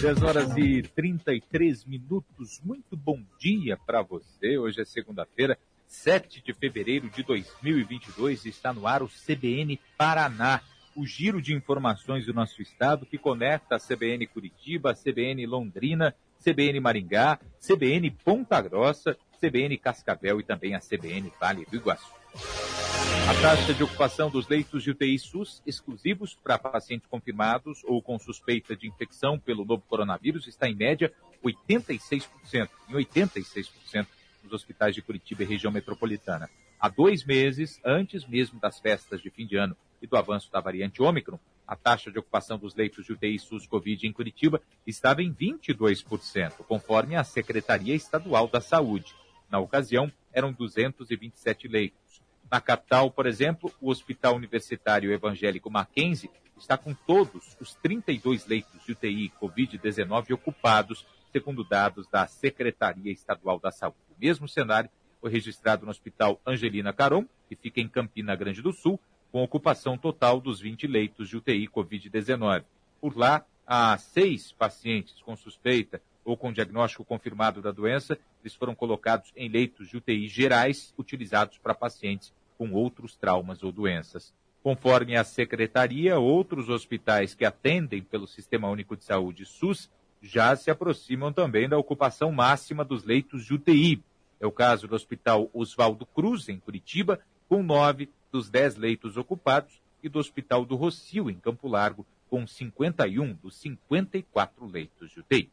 10h33. Muito bom dia para você. Hoje é segunda-feira, 7 de fevereiro de 2022. Está no ar o CBN Paraná, o giro de informações do nosso estado que conecta a CBN Curitiba, a CBN Londrina, CBN Maringá, CBN Ponta Grossa, CBN Cascavel e também a CBN Vale do Iguaçu. A taxa de ocupação dos leitos de UTI SUS exclusivos para pacientes confirmados ou com suspeita de infecção pelo novo coronavírus está em média 86%, em 86% nos hospitais de Curitiba e região metropolitana. Há 2 meses, antes mesmo das festas de fim de ano e do avanço da variante Ômicron, a taxa de ocupação dos leitos de UTI SUS Covid em Curitiba estava em 22%, conforme a Secretaria Estadual da Saúde. Na ocasião, eram 227 leitos. Na capital, por exemplo, o Hospital Universitário Evangélico Mackenzie está com todos os 32 leitos de UTI Covid-19 ocupados, segundo dados da Secretaria Estadual da Saúde. O mesmo cenário foi registrado no Hospital Angelina Caron, que fica em Campina Grande do Sul, com ocupação total dos 20 leitos de UTI Covid-19. Por lá, há 6 pacientes com suspeita ou com diagnóstico confirmado da doença. Eles foram colocados em leitos de UTI gerais, utilizados para pacientes com outros traumas ou doenças. Conforme a Secretaria, outros hospitais que atendem pelo Sistema Único de Saúde, SUS, já se aproximam também da ocupação máxima dos leitos de UTI. É o caso do Hospital Oswaldo Cruz, em Curitiba, com 9 dos 10 leitos ocupados, e do Hospital do Rocio, em Campo Largo, com 51 dos 54 leitos de UTI.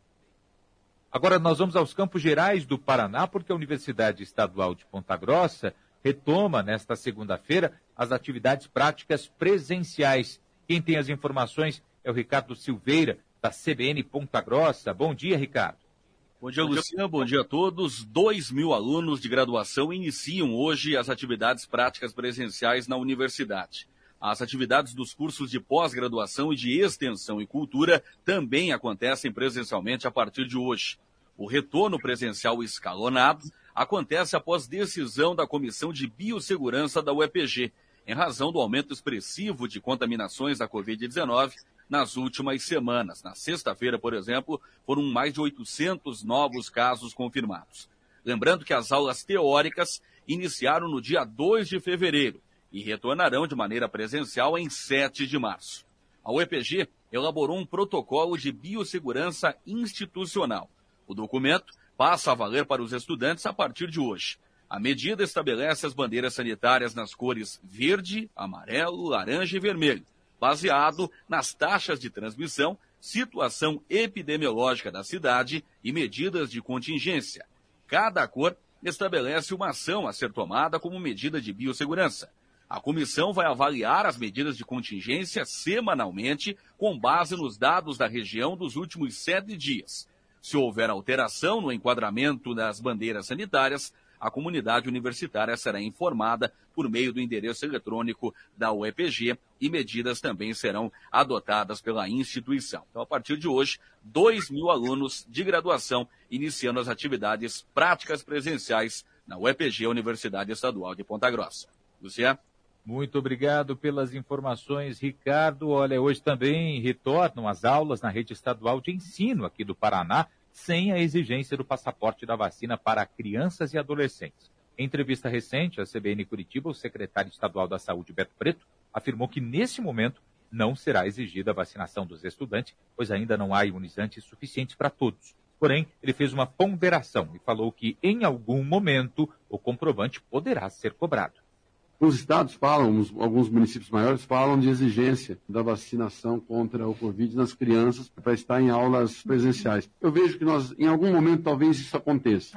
Agora nós vamos aos Campos Gerais do Paraná, porque a Universidade Estadual de Ponta Grossa retoma nesta segunda-feira as atividades práticas presenciais. Quem tem as informações é o Ricardo Silveira, da CBN Ponta Grossa. Bom dia, Ricardo. Bom dia, Luciano. Bom dia a todos. 2.000 alunos de graduação iniciam hoje as atividades práticas presenciais na universidade. As atividades dos cursos de pós-graduação e de extensão e cultura também acontecem presencialmente a partir de hoje. O retorno presencial escalonado acontece após decisão da Comissão de Biossegurança da UEPG, em razão do aumento expressivo de contaminações da Covid-19 nas últimas semanas. Na sexta-feira, por exemplo, foram mais de 800 novos casos confirmados. Lembrando que as aulas teóricas iniciaram no dia 2 de fevereiro e retornarão de maneira presencial em 7 de março. A UEPG elaborou um protocolo de biossegurança institucional. O documento passa a valer para os estudantes a partir de hoje. A medida estabelece as bandeiras sanitárias nas cores verde, amarelo, laranja e vermelho, baseado nas taxas de transmissão, situação epidemiológica da cidade e medidas de contingência. Cada cor estabelece uma ação a ser tomada como medida de biossegurança. A comissão vai avaliar as medidas de contingência semanalmente com base nos dados da região dos últimos 7 dias. Se houver alteração no enquadramento das bandeiras sanitárias, a comunidade universitária será informada por meio do endereço eletrônico da UEPG e medidas também serão adotadas pela instituição. Então, a partir de hoje, 2.000 alunos de graduação iniciando as atividades práticas presenciais na UEPG, Universidade Estadual de Ponta Grossa. Luciano? Muito obrigado pelas informações, Ricardo. Olha, hoje também retornam as aulas na rede estadual de ensino aqui do Paraná, sem a exigência do passaporte da vacina para crianças e adolescentes. Em entrevista recente à CBN Curitiba, o secretário estadual da Saúde, Beto Preto, afirmou que nesse momento não será exigida a vacinação dos estudantes, pois ainda não há imunizantes suficientes para todos. Porém, ele fez uma ponderação e falou que em algum momento o comprovante poderá ser cobrado. Os estados falam, alguns municípios maiores falam de exigência da vacinação contra o Covid nas crianças para estar em aulas presenciais. Eu vejo que nós, em algum momento, talvez isso aconteça.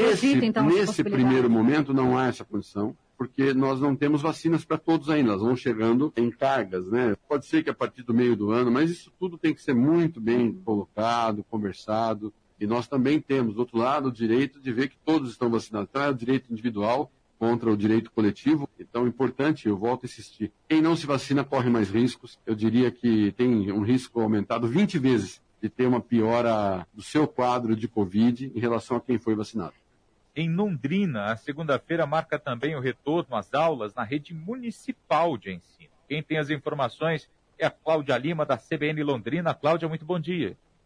Nesse primeiro momento, não há essa condição, porque nós não temos vacinas para todos ainda. Elas vão chegando em cargas, né? Pode ser que a partir do meio do ano, mas isso tudo tem que ser muito bem colocado, conversado. E nós também temos, do outro lado, o direito de ver que todos estão vacinados. Então, é o direito individual contra o direito coletivo. Então, é importante, eu volto a insistir, quem não se vacina corre mais riscos. Eu diria que tem um risco aumentado 20 vezes de ter uma piora do seu quadro de Covid em relação a quem foi vacinado. Em Londrina, a segunda-feira marca também o retorno às aulas na rede municipal de ensino. Quem tem as informações é a Cláudia Lima, da CBN Londrina. Cláudia, muito bom dia.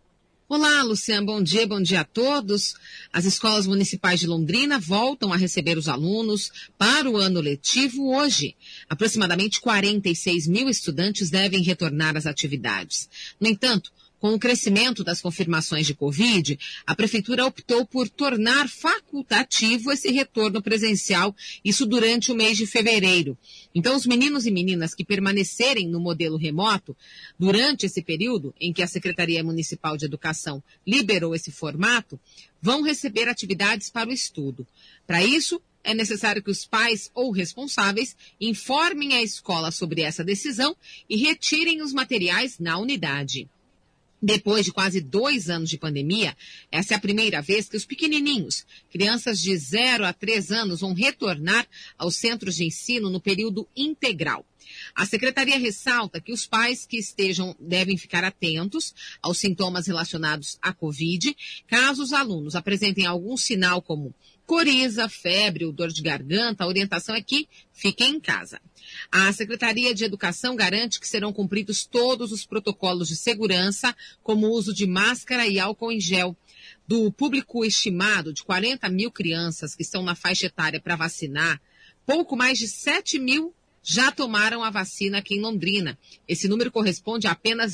Olá, Luciano, bom dia a todos. As escolas municipais de Londrina voltam a receber os alunos para o ano letivo hoje. Aproximadamente 46 mil estudantes devem retornar às atividades. No entanto, com o crescimento das confirmações de Covid, a Prefeitura optou por tornar facultativo esse retorno presencial, isso durante o mês de fevereiro. Então, os meninos e meninas que permanecerem no modelo remoto, durante esse período em que a Secretaria Municipal de Educação liberou esse formato, vão receber atividades para o estudo. Para isso, é necessário que os pais ou responsáveis informem a escola sobre essa decisão e retirem os materiais na unidade. Depois de quase 2 anos de pandemia, essa é a primeira vez que os pequenininhos, crianças de 0 a 3 anos, vão retornar aos centros de ensino no período integral. A secretaria ressalta que os pais que estejam devem ficar atentos aos sintomas relacionados à Covid, caso os alunos apresentem algum sinal como coriza, febre ou dor de garganta, a orientação é que fiquem em casa. A Secretaria de Educação garante que serão cumpridos todos os protocolos de segurança, como o uso de máscara e álcool em gel. Do público estimado de 40 mil crianças que estão na faixa etária para vacinar, pouco mais de 7 mil já tomaram a vacina aqui em Londrina. Esse número corresponde a apenas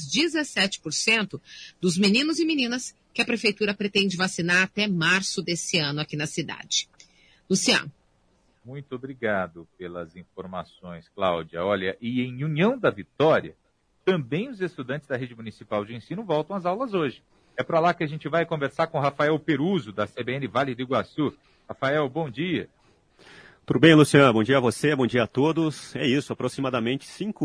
17% dos meninos e meninas que a Prefeitura pretende vacinar até março desse ano aqui na cidade. Luciano. Muito obrigado pelas informações, Cláudia. Olha, e em União da Vitória, também os estudantes da Rede Municipal de Ensino voltam às aulas hoje. É para lá que a gente vai conversar com Rafael Peruso, da CBN Vale do Iguaçu. Rafael, bom dia. Tudo bem, Luciano? Bom dia a você, bom dia a todos. É isso, aproximadamente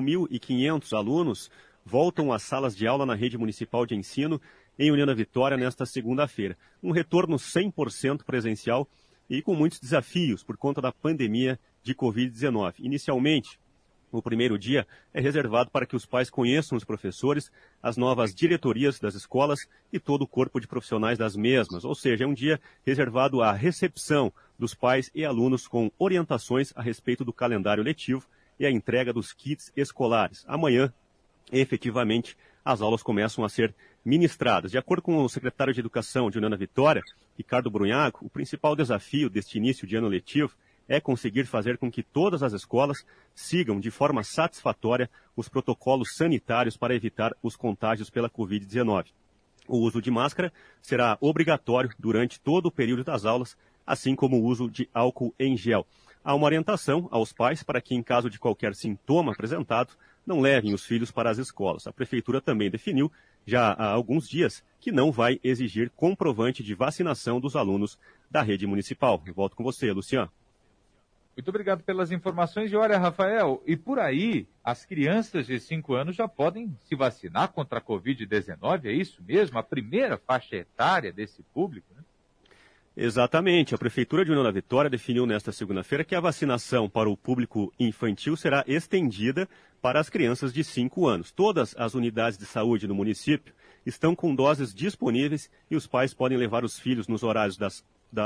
5.500 alunos voltam às salas de aula na Rede Municipal de Ensino em União da Vitória nesta segunda-feira. Um retorno 100% presencial e com muitos desafios por conta da pandemia de Covid-19. Inicialmente, o primeiro dia é reservado para que os pais conheçam os professores, as novas diretorias das escolas e todo o corpo de profissionais das mesmas. Ou seja, é um dia reservado à recepção dos pais e alunos com orientações a respeito do calendário letivo e a entrega dos kits escolares. Amanhã, efetivamente, as aulas começam a ser ministradas. De acordo com o secretário de Educação de União da Vitória, Ricardo Brunhaco, o principal desafio deste início de ano letivo é conseguir fazer com que todas as escolas sigam de forma satisfatória os protocolos sanitários para evitar os contágios pela Covid-19. O uso de máscara será obrigatório durante todo o período das aulas, assim como o uso de álcool em gel. Há uma orientação aos pais para que, em caso de qualquer sintoma apresentado, não levem os filhos para as escolas. A Prefeitura também definiu, já há alguns dias, que não vai exigir comprovante de vacinação dos alunos da rede municipal. Eu volto com você, Luciano. Muito obrigado pelas informações. E olha, Rafael, e por aí, as crianças de 5 anos já podem se vacinar contra a Covid-19, é isso mesmo? A primeira faixa etária desse público, né? Exatamente. A Prefeitura de União da Vitória definiu nesta segunda-feira que a vacinação para o público infantil será estendida para as crianças de 5 anos. Todas as unidades de saúde no município estão com doses disponíveis e os pais podem levar os filhos nos horários das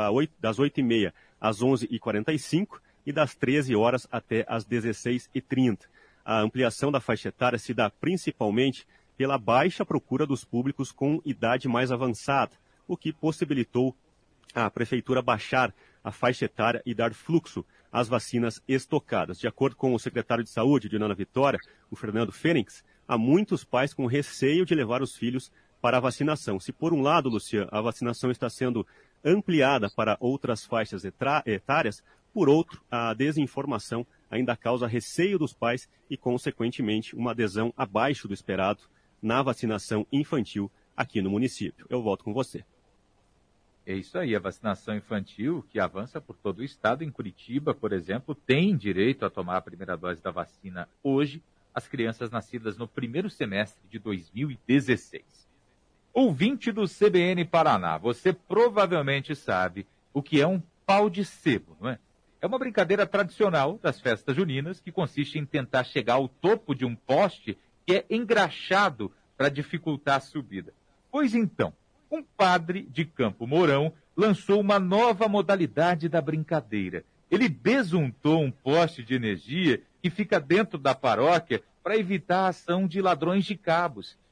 8h30 às 11h45 e das 13 horas até às 16h30. A ampliação da faixa etária se dá principalmente pela baixa procura dos públicos com idade mais avançada, o que possibilitou a Prefeitura baixar a faixa etária e dar fluxo às vacinas estocadas. De acordo com o secretário de Saúde de União da Vitória, o Fernando Fênix, há muitos pais com receio de levar os filhos para a vacinação. Se por um lado, Luciano, a vacinação está sendo ampliada para outras faixas etárias, por outro, a desinformação ainda causa receio dos pais e, consequentemente, uma adesão abaixo do esperado na vacinação infantil aqui no município. Eu volto com você. É isso aí, a vacinação infantil que avança por todo o estado. Em Curitiba, por exemplo, tem direito a tomar a primeira dose da vacina hoje as crianças nascidas no primeiro semestre de 2016. Ouvinte do CBN Paraná, você provavelmente sabe o que é um pau de sebo, não é? É uma brincadeira tradicional das festas juninas que consiste em tentar chegar ao topo de um poste que é engraxado para dificultar a subida. Pois então, um padre de Campo Mourão lançou uma nova modalidade da brincadeira. Ele besuntou um poste de energia que fica dentro da paróquia para evitar a ação de ladrões de cabos.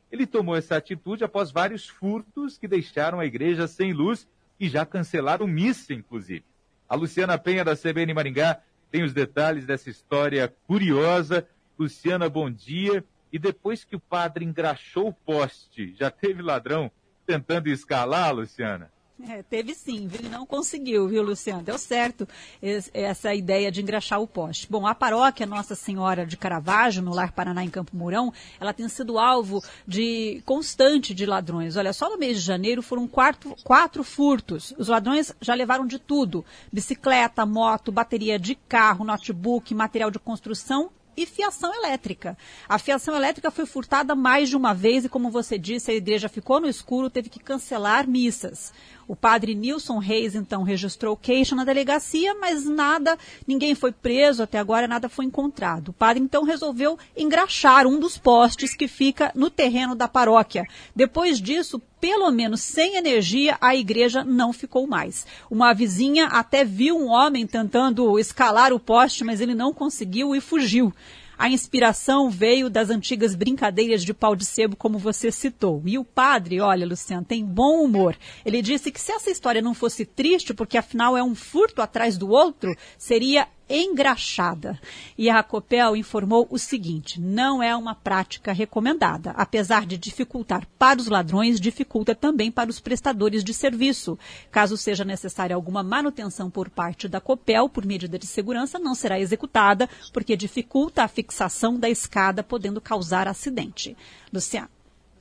Ele tomou essa atitude após vários furtos que deixaram a igreja sem luz e já cancelaram missa, inclusive. A Luciana Penha, da CBN Maringá, tem os detalhes dessa história curiosa. Luciana, bom dia. E depois que o padre engraxou o poste, já teve ladrão tentando escalar, Luciana? Teve sim, viu? E não conseguiu, viu, Luciano? Deu certo essa ideia de engraxar o poste. Bom, a paróquia Nossa Senhora de Caravaggio, no Lar Paraná, em Campo Mourão, ela tem sido alvo constante de ladrões. Olha, só no mês de janeiro foram quatro furtos. Os ladrões já levaram de tudo: bicicleta, moto, bateria de carro, notebook, material de construção e fiação elétrica. A fiação elétrica foi furtada mais de uma vez e, como você disse, a igreja ficou no escuro, teve que cancelar missas. O padre Nilson Reis, então, registrou queixa na delegacia, mas ninguém foi preso, até agora nada foi encontrado. O padre, então, resolveu engraxar um dos postes que fica no terreno da paróquia. Depois disso, pelo menos sem energia, a igreja não ficou mais. Uma vizinha até viu um homem tentando escalar o poste, mas ele não conseguiu e fugiu. A inspiração veio das antigas brincadeiras de pau de sebo, como você citou. E o padre, olha, Luciano, tem bom humor. Ele disse que se essa história não fosse triste, porque afinal é um furto atrás do outro, seria engraxada. E a Copel informou o seguinte: não é uma prática recomendada. Apesar de dificultar para os ladrões, dificulta também para os prestadores de serviço. Caso seja necessária alguma manutenção por parte da Copel, por medida de segurança, não será executada, porque dificulta a fixação da escada, podendo causar acidente. Luciano.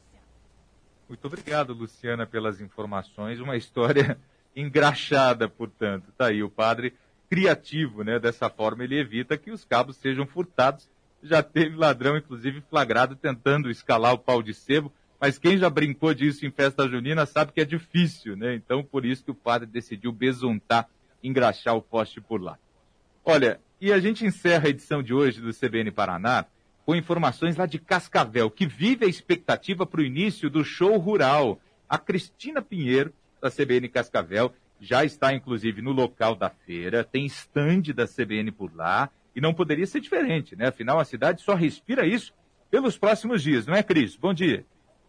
Muito obrigado, Luciana, pelas informações. Uma história engraxada, portanto. Tá aí o padre criativo, né? Dessa forma ele evita que os cabos sejam furtados. Já teve ladrão, inclusive, flagrado tentando escalar o pau de sebo, mas quem já brincou disso em festa junina sabe que é difícil, né? Então, por isso que o padre decidiu besuntar, engraxar o poste por lá. Olha, e a gente encerra a edição de hoje do CBN Paraná com informações lá de Cascavel, que vive a expectativa para o início do show rural. A Cristina Pinheiro, da CBN Cascavel, já está, inclusive, no local da feira, tem estande da CBN por lá, e não poderia ser diferente, né? Afinal, a cidade só respira isso pelos próximos dias, não é, Cris? Bom dia.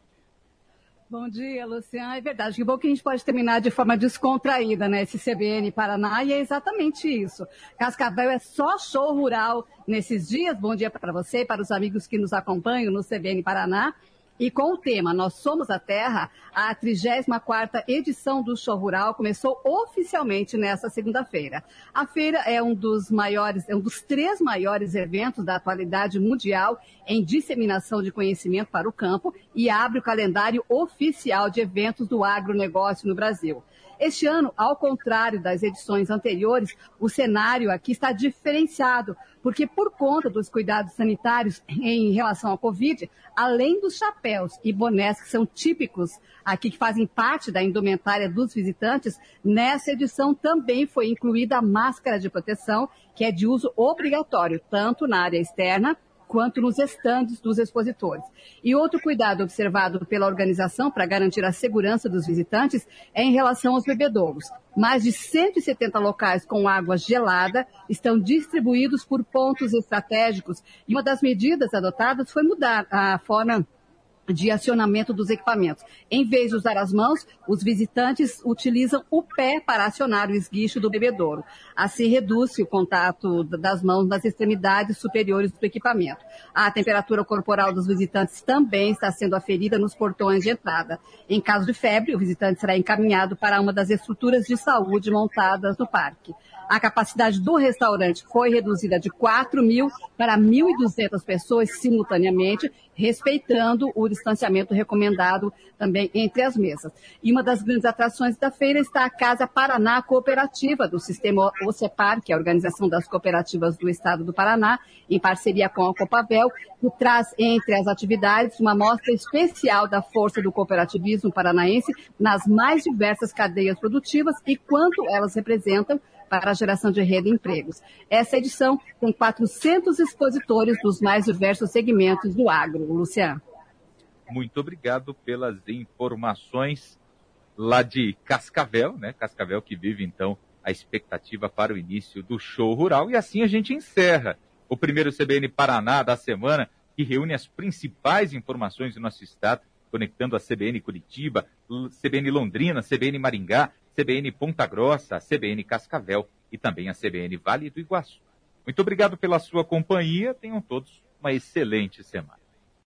Bom dia, Luciano. É verdade, que bom que a gente pode terminar de forma descontraída, né? Esse CBN Paraná, e é exatamente isso. Cascavel é só show rural nesses dias. Bom dia para você e para os amigos que nos acompanham no CBN Paraná. E com o tema Nós Somos a Terra, a 34ª edição do Show Rural começou oficialmente nesta segunda-feira. A feira é um dos 3 maiores eventos da atualidade mundial em disseminação de conhecimento para o campo e abre o calendário oficial de eventos do agronegócio no Brasil. Este ano, ao contrário das edições anteriores, o cenário aqui está diferenciado, porque por conta dos cuidados sanitários em relação à Covid, além dos chapéus e bonés que são típicos aqui, que fazem parte da indumentária dos visitantes, nessa edição também foi incluída a máscara de proteção, que é de uso obrigatório, tanto na área externa quanto nos estandes dos expositores. E outro cuidado observado pela organização para garantir a segurança dos visitantes é em relação aos bebedouros. Mais de 170 locais com água gelada estão distribuídos por pontos estratégicos. E uma das medidas adotadas foi mudar a forma de acionamento dos equipamentos. Em vez de usar as mãos, os visitantes utilizam o pé para acionar o esguicho do bebedouro. Assim, reduz-se o contato das mãos nas extremidades superiores do equipamento. A temperatura corporal dos visitantes também está sendo aferida nos portões de entrada. Em caso de febre, o visitante será encaminhado para uma das estruturas de saúde montadas no parque. A capacidade do restaurante foi reduzida de 4.000 para 1.200 pessoas simultaneamente, respeitando o distanciamento recomendado também entre as mesas. E uma das grandes atrações da feira está a Casa Paraná Cooperativa do Sistema OCEPAR, que é a Organização das Cooperativas do Estado do Paraná, em parceria com a Copavel, que traz entre as atividades uma mostra especial da força do cooperativismo paranaense nas mais diversas cadeias produtivas e quanto elas representam para a geração de renda e empregos. Essa edição tem 400 expositores dos mais diversos segmentos do agro. Luciano. Muito obrigado pelas informações lá de Cascavel, né? Cascavel que vive, então, a expectativa para o início do show rural. E assim a gente encerra o primeiro CBN Paraná da semana que reúne as principais informações do nosso estado, conectando a CBN Curitiba, CBN Londrina, CBN Maringá, CBN Ponta Grossa, a CBN Cascavel e também a CBN Vale do Iguaçu. Muito obrigado pela sua companhia. Tenham todos uma excelente semana.